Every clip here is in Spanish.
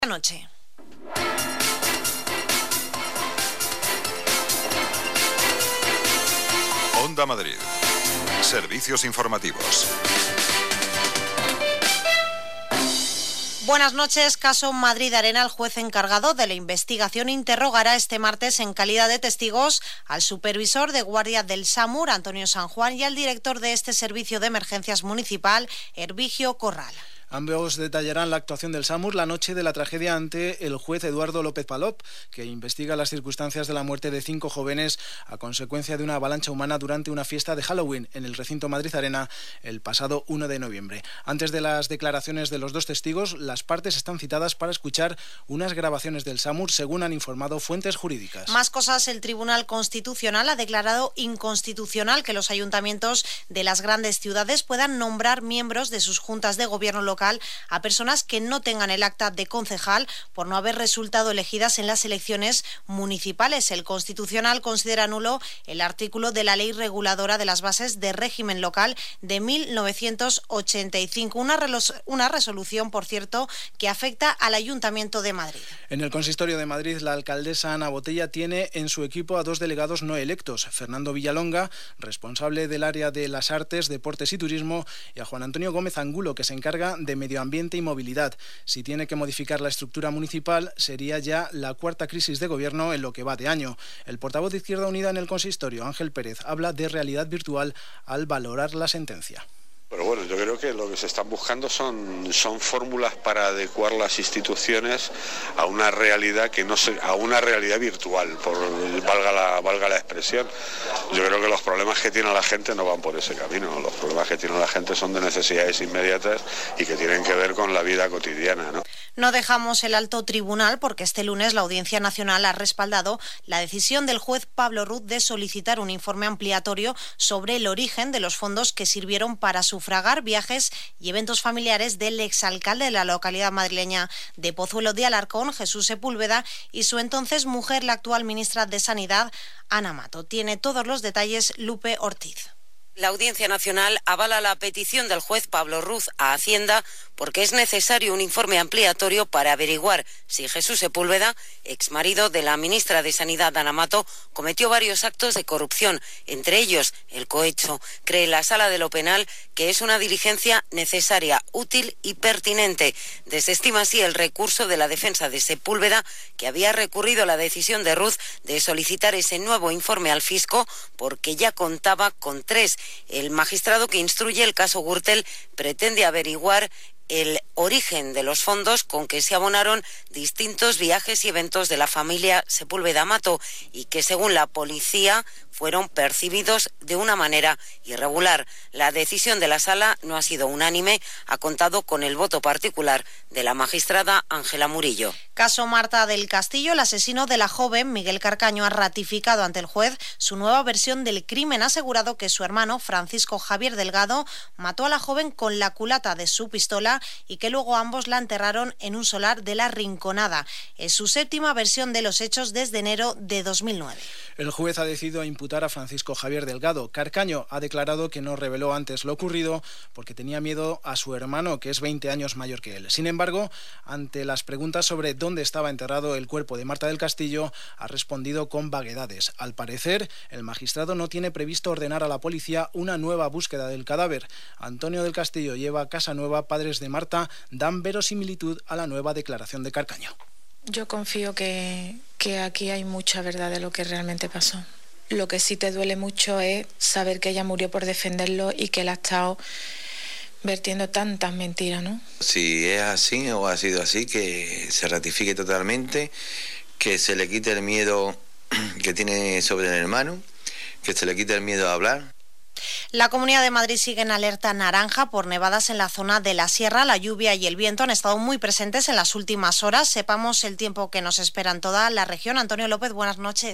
Noche. Onda Madrid. Servicios informativos. Buenas noches. Caso Madrid Arena. El juez encargado de la investigación interrogará este martes en calidad de testigos al supervisor de guardia del SAMUR, Antonio San Juan, y al director de este servicio de emergencias municipal, Hervigio Corral. Ambos detallarán la actuación del SAMUR la noche de la tragedia ante el juez Eduardo López Palop, que investiga las circunstancias de la muerte de 5 jóvenes a consecuencia de una avalancha humana durante una fiesta de Halloween en el recinto Madrid Arena el pasado 1 de noviembre. Antes de las declaraciones de los dos testigos, las partes están citadas para escuchar unas grabaciones del SAMUR, según han informado fuentes jurídicas. Más cosas. El Tribunal Constitucional ha declarado inconstitucional que los ayuntamientos de las grandes ciudades puedan nombrar miembros de sus juntas de gobierno local a personas que no tengan el acta de concejal por no haber resultado elegidas en las elecciones municipales. El Constitucional considera nulo el artículo de la Ley Reguladora de las Bases de Régimen Local de 1985, una resolución, por cierto, que afecta al Ayuntamiento de Madrid. En el Consistorio de Madrid, la alcaldesa Ana Botella tiene en su equipo a 2 delegados no electos: Fernando Villalonga, responsable del área de las artes, deportes y turismo, y a Juan Antonio Gómez Angulo, que se encarga de medio ambiente y movilidad. Si tiene que modificar la estructura municipal, sería ya la 4ª crisis de gobierno en lo que va de año. El portavoz de Izquierda Unida en el consistorio, Ángel Pérez, habla de realidad virtual al valorar la sentencia. Pero bueno, yo creo que lo que se están buscando son fórmulas para adecuar las instituciones a una realidad a una realidad virtual, valga la expresión. Yo creo que los problemas que tiene la gente no van por ese camino. Los problemas que tiene la gente son de necesidades inmediatas y que tienen que ver con la vida cotidiana, ¿no? No dejamos el alto tribunal porque este lunes la Audiencia Nacional ha respaldado la decisión del juez Pablo Ruz de solicitar un informe ampliatorio sobre el origen de los fondos que sirvieron para sufragar viajes y eventos familiares del exalcalde de la localidad madrileña de Pozuelo de Alarcón, Jesús Sepúlveda, y su entonces mujer, la actual ministra de Sanidad, Ana Mato. Tiene todos los detalles Lupe Ortiz. La Audiencia Nacional avala la petición del juez Pablo Ruz a Hacienda porque es necesario un informe ampliatorio para averiguar si Jesús Sepúlveda, exmarido de la ministra de Sanidad Ana Mato, cometió varios actos de corrupción, entre ellos el cohecho. Cree la Sala de lo Penal que es una diligencia necesaria, útil y pertinente. Desestima así el recurso de la defensa de Sepúlveda, que había recurrido a la decisión de Ruz de solicitar ese nuevo informe al fisco porque ya contaba con 3. El magistrado que instruye el caso Gürtel pretende averiguar el origen de los fondos con que se abonaron distintos viajes y eventos de la familia Sepúlveda Mato y que, según la policía, fueron percibidos de una manera irregular. La decisión de la Sala no ha sido unánime, ha contado con el voto particular de la magistrada Ángela Murillo. Caso Marta del Castillo. El asesino de la joven, Miguel Carcaño, ha ratificado ante el juez su nueva versión del crimen. Ha asegurado que su hermano, Francisco Javier Delgado, mató a la joven con la culata de su pistola y que luego ambos la enterraron en un solar de La Rinconada. Es su 7ª versión de los hechos desde enero de 2009. El juez ha decidido imputar a Francisco Javier Delgado. Carcaño ha declarado que no reveló antes lo ocurrido porque tenía miedo a su hermano, que es 20 años mayor que él. Sin embargo, ante las preguntas sobre dónde estaba enterrado el cuerpo de Marta del Castillo, ha respondido con vaguedades. Al parecer, el magistrado no tiene previsto ordenar a la policía una nueva búsqueda del cadáver. Antonio del Castillo lleva a Casa Nueva. Padres de Marta dan verosimilitud a la nueva declaración de Carcaño. Yo confío que aquí hay mucha verdad de lo que realmente pasó. Lo que sí te duele mucho es saber que ella murió por defenderlo y que él ha estado vertiendo tantas mentiras, ¿no? Si es así o ha sido así, que se ratifique totalmente, que se le quite el miedo que tiene sobre el hermano, que se le quite el miedo a hablar. La Comunidad de Madrid sigue en alerta naranja por nevadas en la zona de la sierra. La lluvia y el viento han estado muy presentes en las últimas horas. Sepamos el tiempo que nos espera en toda la región. Antonio López, buenas noches.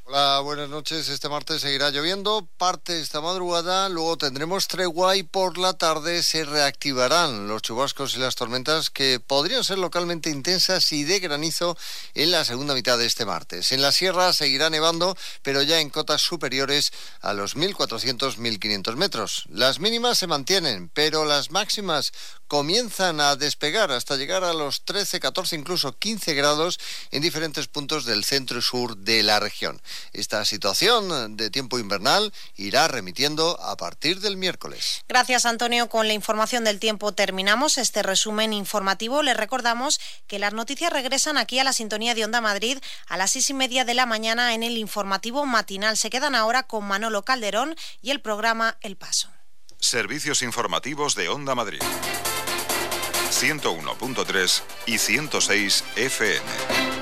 Hola, buenas noches. Este martes seguirá lloviendo parte esta madrugada, luego tendremos tregua y por la tarde se reactivarán los chubascos y las tormentas que podrían ser localmente intensas y de granizo en la segunda mitad de este martes. En la sierra seguirá nevando, pero ya en cotas superiores a los 1.400-1.500 metros. Las mínimas se mantienen, pero las máximas comienzan a despegar hasta llegar a los 13, 14, incluso 15 grados en diferentes puntos del centro y sur de la región. Esta situación de tiempo invernal irá remitiendo a partir del miércoles. Gracias, Antonio. Con la información del tiempo terminamos este resumen informativo. Les recordamos que las noticias regresan aquí a la sintonía de Onda Madrid a las 6:30 de la mañana en el informativo matinal. Se quedan ahora con Manolo Calderón y el programa El Paso. Servicios informativos de Onda Madrid. 101.3 y 106 FM.